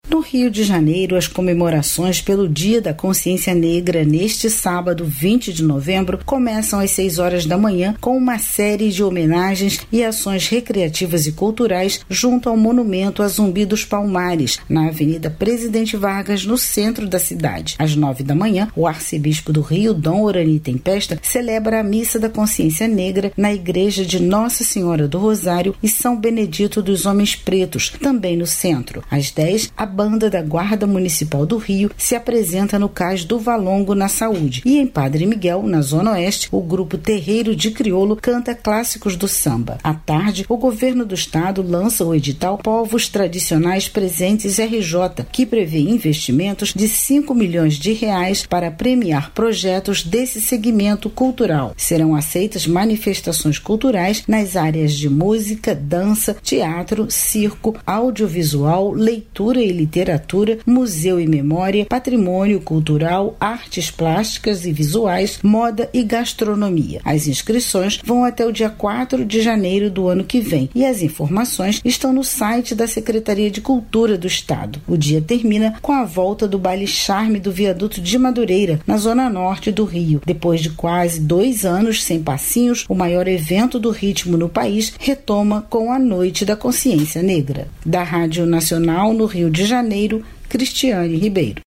No Rio de Janeiro, as comemorações pelo Dia da Consciência Negra neste sábado, 20 de novembro, começam às 6 horas da manhã com uma série de homenagens e ações recreativas e culturais junto ao monumento a Zumbi dos Palmares, na Avenida Presidente Vargas, no centro da cidade. Às 9 da manhã, o arcebispo do Rio, Dom Orani Tempesta, celebra a Missa da Consciência Negra na Igreja de Nossa Senhora do Rosário e São Benedito dos Homens Pretos, também no centro. Às 10, a banda da Guarda Municipal do Rio se apresenta no Cais do Valongo, na Saúde. E em Padre Miguel, na Zona Oeste, o grupo Terreiro de Crioulo canta clássicos do samba. À tarde, o governo do estado lança o edital Povos Tradicionais Presentes RJ, que prevê investimentos de R$5 milhões para premiar projetos desse segmento cultural. Serão aceitas manifestações culturais nas áreas de música, dança, teatro, circo, audiovisual, leitura e literatura, museu e memória, patrimônio cultural, artes plásticas e visuais, moda e gastronomia. As inscrições vão até o dia 4 de janeiro do ano que vem e as informações estão no site da Secretaria de Cultura do Estado. O dia termina com a volta do Baile Charme do Viaduto de Madureira, na zona norte do Rio. Depois de quase 2 anos sem passinhos, o maior evento do ritmo no país retoma com a Noite da Consciência Negra. Da Rádio Nacional no Rio de Janeiro, Cristiane Ribeiro.